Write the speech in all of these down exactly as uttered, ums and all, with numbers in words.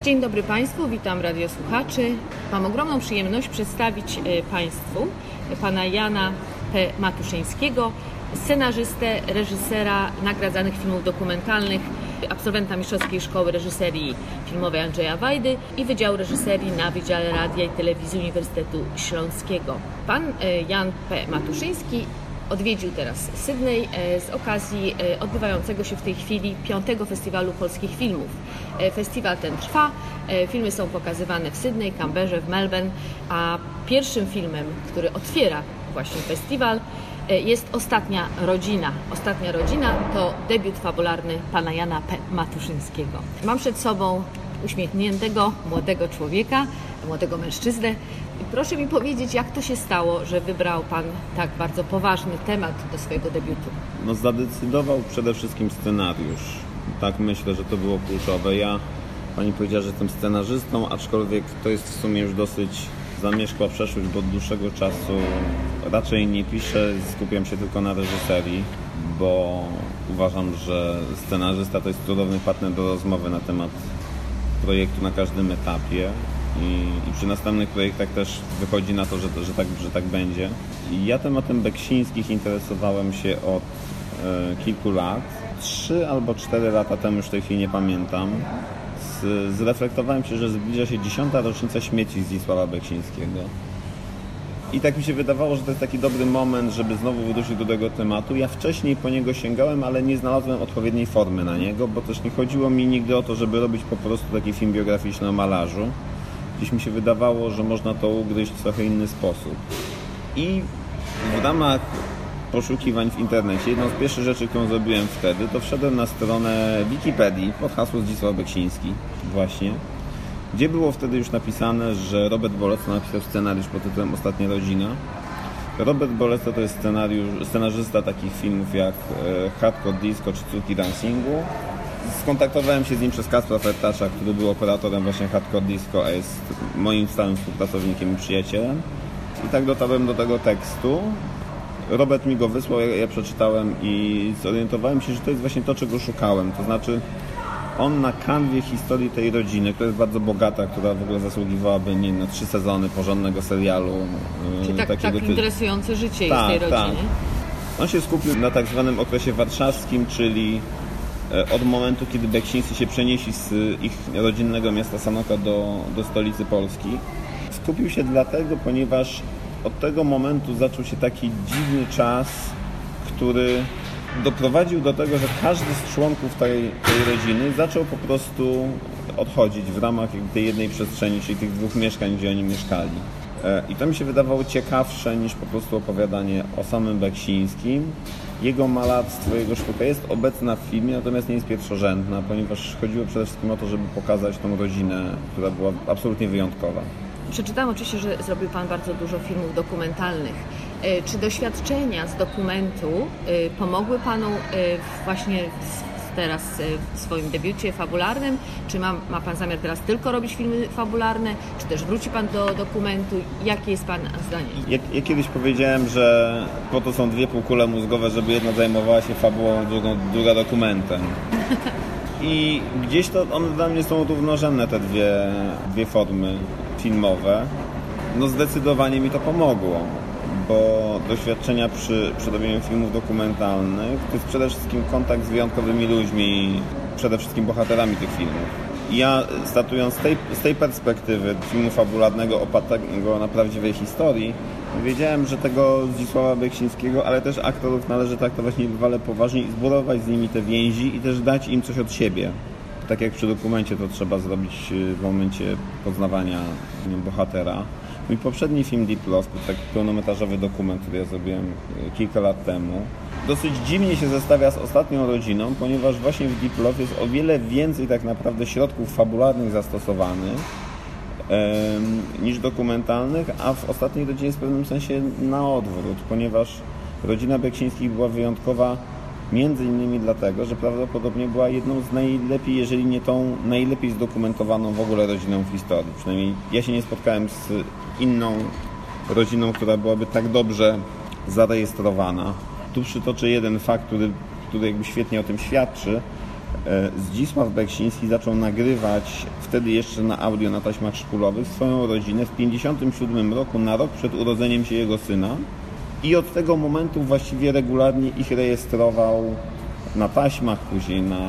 Dzień dobry Państwu, witam radiosłuchaczy. Mam ogromną przyjemność przedstawić Państwu pana Jana P. Matuszyńskiego, scenarzystę, reżysera nagradzanych filmów dokumentalnych, absolwenta Mistrzowskiej Szkoły Reżyserii Filmowej Andrzeja Wajdy i Wydziału Reżyserii na Wydziale Radia i Telewizji Uniwersytetu Śląskiego. Pan Jan P. Matuszyński odwiedził teraz Sydney z okazji odbywającego się w tej chwili piątego Festiwalu Polskich Filmów. Festiwal ten trwa, filmy są pokazywane w Sydney, Canberrze, w Melbourne, a pierwszym filmem, który otwiera właśnie festiwal, jest Ostatnia Rodzina. Ostatnia Rodzina to debiut fabularny pana Jana P. Matuszyńskiego. Mam przed sobą uśmiechniętego, młodego człowieka, młodego mężczyznę. Proszę mi powiedzieć, jak to się stało, że wybrał Pan tak bardzo poważny temat do swojego debiutu? No zadecydował przede wszystkim scenariusz. Tak myślę, że to było kluczowe. Ja, Pani powiedziała, że jestem scenarzystą, aczkolwiek to jest w sumie już dosyć zamierzchła przeszłość, bo od dłuższego czasu raczej nie piszę, skupiam się tylko na reżyserii, bo uważam, że scenarzysta to jest cudowny partner do rozmowy na temat projektu na każdym etapie. I, I przy następnych projektach też wychodzi na to, że, że, tak, że tak będzie. I ja tematem Beksińskich interesowałem się od e, kilku lat. Trzy albo cztery lata temu, już w tej chwili nie pamiętam, z, zreflektowałem się, że zbliża się dziesiąta rocznica śmierci Zdzisława Beksińskiego. I tak mi się wydawało, że to jest taki dobry moment, żeby znowu wrócić do tego tematu. Ja wcześniej po niego sięgałem, ale nie znalazłem odpowiedniej formy na niego, bo też nie chodziło mi nigdy o to, żeby robić po prostu taki film biograficzny o malarzu. Gdzieś mi się wydawało, że można to ugryźć w trochę inny sposób. I w ramach poszukiwań w internecie, jedną z pierwszych rzeczy, którą zrobiłem wtedy, to wszedłem na stronę Wikipedii pod hasło Zdzisław Beksiński właśnie, gdzie było wtedy już napisane, że Robert Bolesław napisał scenariusz pod tytułem Ostatnia Rodzina. Robert Bolesław to jest scenariusz, scenarzysta takich filmów jak Hardcore Disco czy Córki Dancingu. Skontaktowałem się z nim przez Kacpra Fertacza, który był operatorem właśnie Hardcore Disco, a jest moim stałym współpracownikiem i przyjacielem. I tak dotarłem do tego tekstu. Robert mi go wysłał, ja, ja przeczytałem i zorientowałem się, że to jest właśnie to, czego szukałem. To znaczy on na kanwie historii tej rodziny, która jest bardzo bogata, która w ogóle zasługiwałaby nie na trzy sezony porządnego serialu. Czyli tak, takiego tak interesujące życie tak, jest tej rodziny. Tak. On się skupił na tak zwanym okresie warszawskim, czyli od momentu, kiedy Beksińscy się przenieśli z ich rodzinnego miasta Sanoka do, do stolicy Polski. Skupił się dlatego, ponieważ od tego momentu zaczął się taki dziwny czas, który doprowadził do tego, że każdy z członków tej, tej rodziny zaczął po prostu odchodzić w ramach tej jednej przestrzeni, czyli tych dwóch mieszkań, gdzie oni mieszkali. I to mi się wydawało ciekawsze niż po prostu opowiadanie o samym Beksińskim. Jego malarstwo, jego sztuka jest obecna w filmie, natomiast nie jest pierwszorzędna, ponieważ chodziło przede wszystkim o to, żeby pokazać tą rodzinę, która była absolutnie wyjątkowa. Przeczytałam oczywiście, że zrobił Pan bardzo dużo filmów dokumentalnych. Czy doświadczenia z dokumentu pomogły Panu właśnie teraz w swoim debiucie fabularnym? Czy ma, ma Pan zamiar teraz tylko robić filmy fabularne? Czy też wróci Pan do dokumentu? Jakie jest Pana zdanie? Ja, ja kiedyś powiedziałem, że po to są dwie półkule mózgowe, żeby jedna zajmowała się fabułą, drugą, druga dokumentem. I gdzieś to one dla mnie są równorzędne, te dwie, dwie formy filmowe. No zdecydowanie mi to pomogło, bo doświadczenia przy, przy robieniu filmów dokumentalnych to jest przede wszystkim kontakt z wyjątkowymi ludźmi, przede wszystkim bohaterami tych filmów. I ja startując z tej, z tej perspektywy filmu fabularnego opartego na prawdziwej historii, wiedziałem, że tego Zdzisława Beksińskiego, ale też aktorów należy traktować niebywale poważnie i zbudować z nimi te więzi i też dać im coś od siebie. Tak jak przy dokumencie to trzeba zrobić w momencie poznawania bohatera. Mój poprzedni film Deep Love, to taki pełnometrażowy dokument, który ja zrobiłem kilka lat temu, dosyć dziwnie się zestawia z Ostatnią Rodziną, ponieważ właśnie w Deep Love jest o wiele więcej tak naprawdę środków fabularnych zastosowanych e, niż dokumentalnych, a w Ostatniej Rodzinie jest w pewnym sensie na odwrót, ponieważ rodzina Beksińskich była wyjątkowa między innymi dlatego, że prawdopodobnie była jedną z najlepiej, jeżeli nie tą najlepiej zdokumentowaną w ogóle rodziną w historii. Przynajmniej ja się nie spotkałem z inną rodziną, która byłaby tak dobrze zarejestrowana. Tu przytoczę jeden fakt, który, który jakby świetnie o tym świadczy. Zdzisław Beksiński zaczął nagrywać wtedy jeszcze na audio na taśmach szpulowych swoją rodzinę w pięćdziesiątym siódmym roku, na rok przed urodzeniem się jego syna, i od tego momentu właściwie regularnie ich rejestrował na taśmach, później na,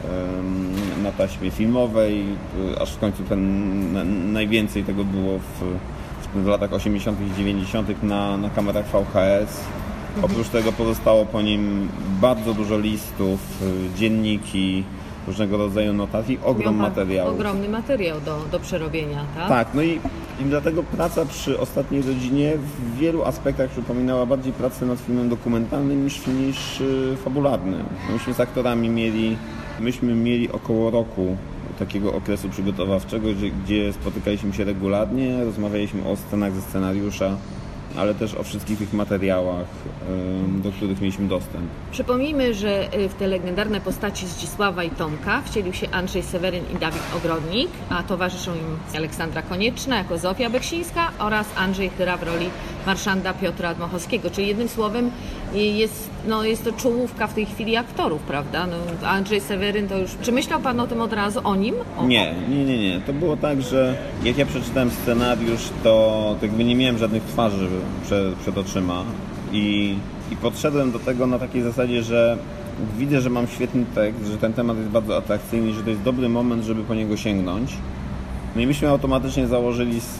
na taśmie filmowej, aż w końcu ten, najwięcej tego było w, w latach osiemdziesiątych i dziewięćdziesiątych na, na kamerach V H S. Oprócz tego pozostało po nim bardzo dużo listów, dzienniki, różnego rodzaju notacji, ogrom materiałów. Ogromny materiał do, do przerobienia, tak? Tak, no i, i dlatego praca przy Ostatniej rodzinie w wielu aspektach przypominała bardziej pracę nad filmem dokumentalnym niż, niż yy, fabularnym. Myśmy z aktorami mieli, myśmy mieli około roku takiego okresu przygotowawczego, gdzie, gdzie spotykaliśmy się regularnie, rozmawialiśmy o scenach ze scenariusza, ale też o wszystkich tych materiałach, do których mieliśmy dostęp. Przypomnijmy, że w te legendarne postaci Zdzisława i Tomka wcielił się Andrzej Seweryn i Dawid Ogrodnik, a towarzyszą im Aleksandra Konieczna jako Zofia Beksińska oraz Andrzej Chyra w roli marszanda Piotra Dmochowskiego. Czyli jednym słowem jest, no, jest to czołówka w tej chwili aktorów, prawda? No, Andrzej Seweryn to już... Czy myślał Pan o tym od razu, o nim? O, nie, nie, nie, nie. To było tak, że jak ja przeczytałem scenariusz, to jakby nie miałem żadnych twarzy przed, przed oczyma i, i podszedłem do tego na takiej zasadzie, że widzę, że mam świetny tekst, że ten temat jest bardzo atrakcyjny, że to jest dobry moment, żeby po niego sięgnąć. No i myśmy automatycznie założyli z,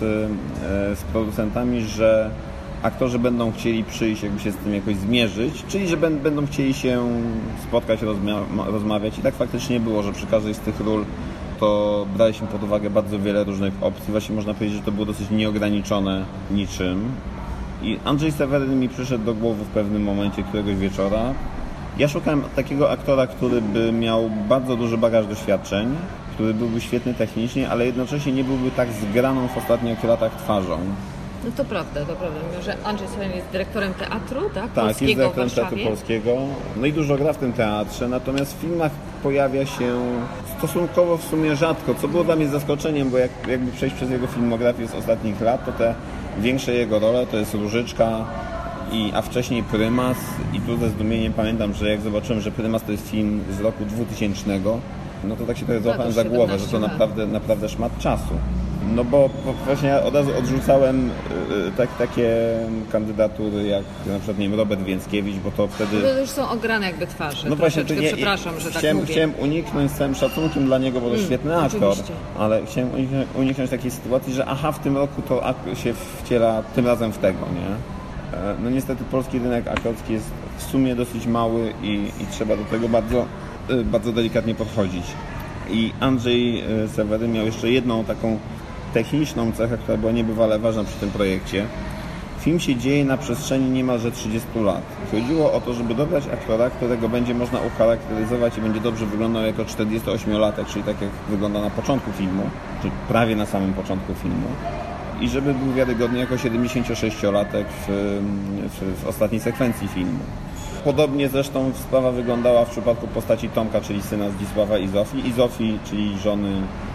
z producentami, że aktorzy będą chcieli przyjść, jakby się z tym jakoś zmierzyć, czyli że będą chcieli się spotkać, rozma- rozmawiać i tak faktycznie było, że przy każdej z tych ról to braliśmy pod uwagę bardzo wiele różnych opcji. Właśnie można powiedzieć, że to było dosyć nieograniczone niczym. I Andrzej Seweryn mi przyszedł do głowy w pewnym momencie któregoś wieczora. Ja szukałem takiego aktora, który by miał bardzo duży bagaż doświadczeń, który byłby świetny technicznie, ale jednocześnie nie byłby tak zgraną w ostatnich latach twarzą. No to prawda, to prawda, że Andrzej Seweryn jest dyrektorem teatru, tak? Tak, polskiego jest dyrektorem w Warszawie. teatru polskiego. No i dużo gra w tym teatrze, natomiast w filmach pojawia się stosunkowo w sumie rzadko, co było dla mnie zaskoczeniem, bo jak, jakby przejść przez jego filmografię z ostatnich lat, to te większe jego role to jest Różyczka, i, a wcześniej Prymas, i tu ze zdumieniem pamiętam, że jak zobaczyłem, że Prymas to jest film z roku dwutysięcznego, no to tak się trochę złapałem za głowę, że to naprawdę, naprawdę szmat czasu. No bo właśnie ja od razu odrzucałem tak, takie kandydatury jak na przykład, nie wiem, Robert Więckiewicz, bo to wtedy... To już są ograne jakby twarze. No właśnie, to nie, przepraszam, że chciałem, tak mówię. Chciałem uniknąć z całym szacunkiem dla niego, bo to mm, świetny aktor, oczywiście. Ale chciałem uniknąć, uniknąć takiej sytuacji, że aha, w tym roku to się wciela tym razem w tego, nie? No niestety polski rynek aktorski jest w sumie dosyć mały i, i trzeba do tego bardzo, bardzo delikatnie podchodzić. I Andrzej Seweryn miał jeszcze jedną taką techniczną cechę, która była niebywale ważna przy tym projekcie. Film się dzieje na przestrzeni niemalże trzydziestu lat. Chodziło o to, żeby dobrać aktora, którego będzie można ucharakteryzować i będzie dobrze wyglądał jako czterdziestoośmiolatek, czyli tak jak wygląda na początku filmu, czy prawie na samym początku filmu. I żeby był wiarygodny jako siedemdziesięciosześciolatek w, w, w ostatniej sekwencji filmu. Podobnie zresztą sprawa wyglądała w przypadku postaci Tomka, czyli syna Zdzisława i Zofii, i Zofii, czyli żony,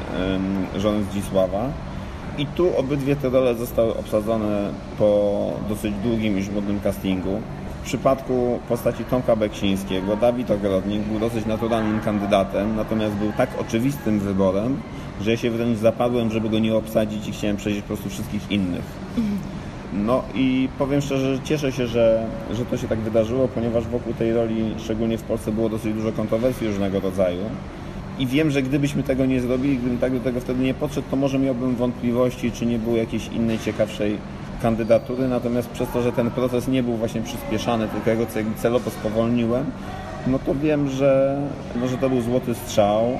um, żony Zdzisława. I tu obydwie te role zostały obsadzone po dosyć długim i żmudnym castingu. W przypadku postaci Tomka Beksińskiego Dawid Ogrodnik był dosyć naturalnym kandydatem, natomiast był tak oczywistym wyborem, że ja się wręcz zapadłem, żeby go nie obsadzić i chciałem przejść po prostu wszystkich innych. No i powiem szczerze, że cieszę się, że, że to się tak wydarzyło, ponieważ wokół tej roli, szczególnie w Polsce, było dosyć dużo kontrowersji różnego rodzaju. I wiem, że gdybyśmy tego nie zrobili, gdybym tak do tego wtedy nie podszedł, to może miałbym wątpliwości, czy nie było jakiejś innej, ciekawszej kandydatury. Natomiast przez to, że ten proces nie był właśnie przyspieszany, tylko ja go celowo spowolniłem, no to wiem, że, no, że to był złoty strzał.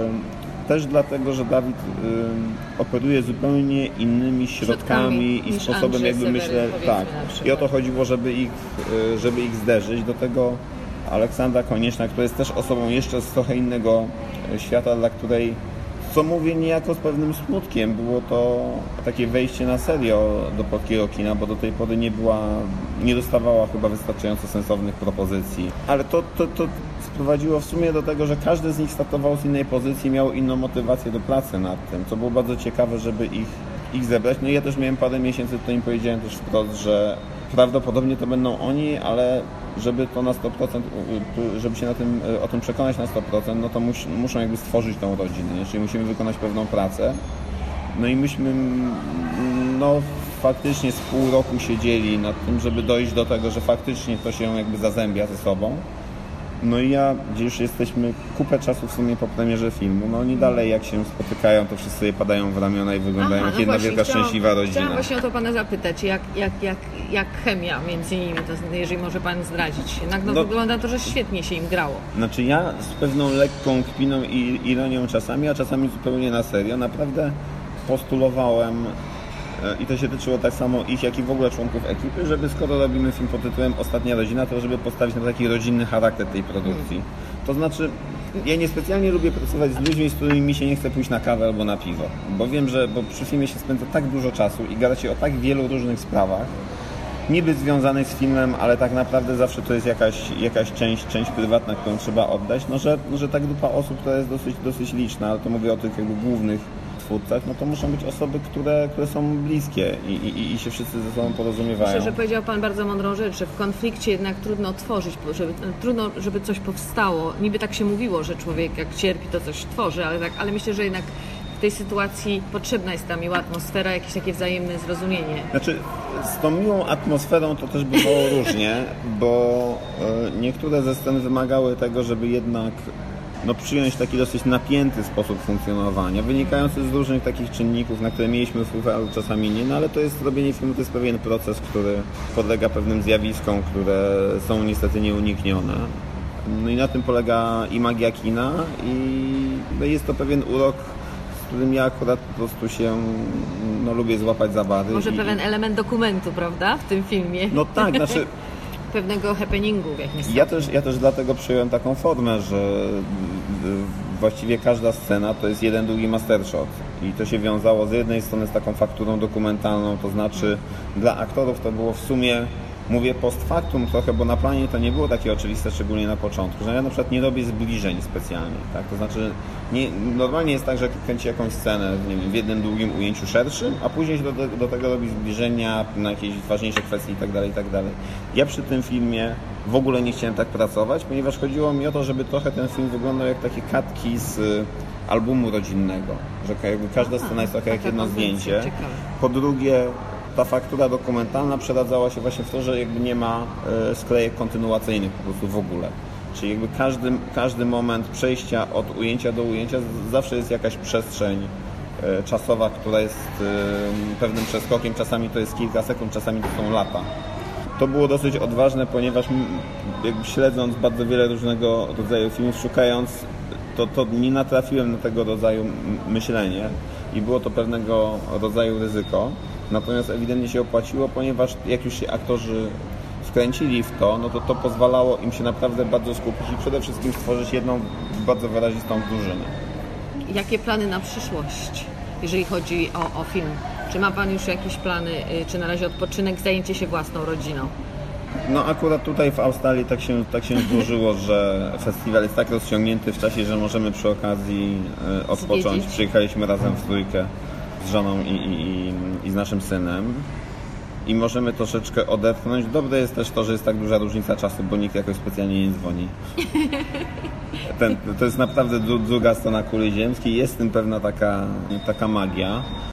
Też dlatego, że Dawid y, operuje zupełnie innymi środkami, środkami i sposobem, jakby myślę, tak. I o to chodziło, żeby ich, y, żeby ich zderzyć. Do tego Aleksandra Konieczna, która jest też osobą jeszcze z trochę innego świata, dla której, co mówię niejako z pewnym smutkiem, było to takie wejście na serio do polskiego kina, bo do tej pory nie była, nie dostawała chyba wystarczająco sensownych propozycji. Ale to, to, to sprowadziło w sumie do tego, że każdy z nich startował z innej pozycji, miał inną motywację do pracy nad tym, co było bardzo ciekawe, żeby ich, ich zebrać. No i ja też miałem parę miesięcy, to im powiedziałem też wprost, że prawdopodobnie to będą oni, ale żeby to na sto procent, żeby się na tym, o tym przekonać na sto procent, no to mus, muszą jakby stworzyć tą rodzinę, czyli musimy wykonać pewną pracę. No i myśmy no, faktycznie z pół roku siedzieli nad tym, żeby dojść do tego, że faktycznie to się jakby zazębia ze sobą. No i ja, gdzie już jesteśmy kupę czasu w sumie po premierze filmu, no oni dalej jak się spotykają, to wszyscy je padają w ramiona i wyglądają Aha, jak no jedna właśnie, wielka chciałam, szczęśliwa rodzina. Chciałam właśnie o to Pana zapytać, jak, jak, jak, jak chemia między nimi, to, jeżeli może Pan zdradzić. Jednak no, No, wygląda to, że świetnie się im grało. Znaczy ja z pewną lekką kpiną i ironią czasami, a czasami zupełnie na serio, naprawdę postulowałem, i to się tyczyło tak samo ich, jak i w ogóle członków ekipy, żeby skoro robimy film pod tytułem Ostatnia rodzina, to żeby postawić na taki rodzinny charakter tej produkcji. To znaczy, ja niespecjalnie lubię pracować z ludźmi, z którymi mi się nie chce pójść na kawę albo na piwo, bo wiem, że bo przy filmie się spędza tak dużo czasu i gada się o tak wielu różnych sprawach, niby związanych z filmem, ale tak naprawdę zawsze to jest jakaś, jakaś część, część prywatna, którą trzeba oddać, no że, no, że ta grupa osób, która jest dosyć, dosyć liczna, ale to mówię o tych jakby głównych twórcach, no to muszą być osoby, które, które są bliskie i, i, i się wszyscy ze sobą porozumiewają. Myślę, że powiedział Pan bardzo mądrą rzecz, że w konflikcie jednak trudno tworzyć, żeby, trudno, żeby coś powstało. Niby tak się mówiło, że człowiek jak cierpi, to coś tworzy, ale, tak, ale myślę, że jednak w tej sytuacji potrzebna jest ta miła atmosfera, jakieś takie wzajemne zrozumienie. Znaczy, z tą miłą atmosferą to też bywało różnie, bo y, niektóre ze scen wymagały tego, żeby jednak no, przyjąć taki dosyć napięty sposób funkcjonowania, wynikający z różnych takich czynników, na które mieliśmy wpływ, ale czasami nie, no ale to jest robienie filmu, to jest pewien proces, który podlega pewnym zjawiskom, które są niestety nieuniknione. No i na tym polega i magia kina i no, jest to pewien urok, z którym ja akurat po prostu się no, lubię złapać za bary. Może i, pewien element dokumentu, prawda, w tym filmie? No tak, znaczy pewnego happeningu w jakimś ja też, ja też dlatego przyjąłem taką formę, że właściwie każda scena to jest jeden długi mastershot i to się wiązało z jednej strony z taką fakturą dokumentalną, to znaczy dla aktorów to było w sumie, mówię post factum trochę, bo na planie to nie było takie oczywiste, szczególnie na początku, że ja na przykład nie robię zbliżeń specjalnie, tak? To znaczy nie, normalnie jest tak, że kręci jakąś scenę nie wiem, w jednym długim ujęciu szerszym, a później do, do, do tego robi zbliżenia na jakieś ważniejsze kwestie itd., itd. Ja przy tym filmie w ogóle nie chciałem tak pracować, ponieważ chodziło mi o to, żeby trochę ten film wyglądał jak takie katki z y, albumu rodzinnego, że jakby każda scena jest trochę jak jedno zdjęcie. Po drugie, ta faktura dokumentalna przeradzała się właśnie w to, że jakby nie ma e, sklejek kontynuacyjnych po prostu w ogóle. Czyli jakby każdy, każdy moment przejścia od ujęcia do ujęcia z, zawsze jest jakaś przestrzeń e, czasowa, która jest e, pewnym przeskokiem. Czasami to jest kilka sekund, czasami to są lata. To było dosyć odważne, ponieważ jakby śledząc bardzo wiele różnego rodzaju filmów, szukając, to, to nie natrafiłem na tego rodzaju myślenie i było to pewnego rodzaju ryzyko. Natomiast ewidentnie się opłaciło, ponieważ jak już się aktorzy wkręcili w to, no to to pozwalało im się naprawdę bardzo skupić i przede wszystkim stworzyć jedną bardzo wyrazistą drużynę. Jakie plany na przyszłość, jeżeli chodzi o, o film? Czy ma Pan już jakieś plany, czy na razie odpoczynek, zajęcie się własną rodziną? No akurat tutaj w Australii tak się, tak się złożyło, że festiwal jest tak rozciągnięty w czasie, że możemy przy okazji odpocząć. Zwiedzić. Przyjechaliśmy razem w trójkę z żoną i, i, i z naszym synem i możemy troszeczkę odetchnąć. Dobre jest też to, że jest tak duża różnica czasu, bo nikt jakoś specjalnie nie dzwoni. Ten, to jest naprawdę dru, druga strona kuli ziemskiej, jest w tym pewna taka, taka magia.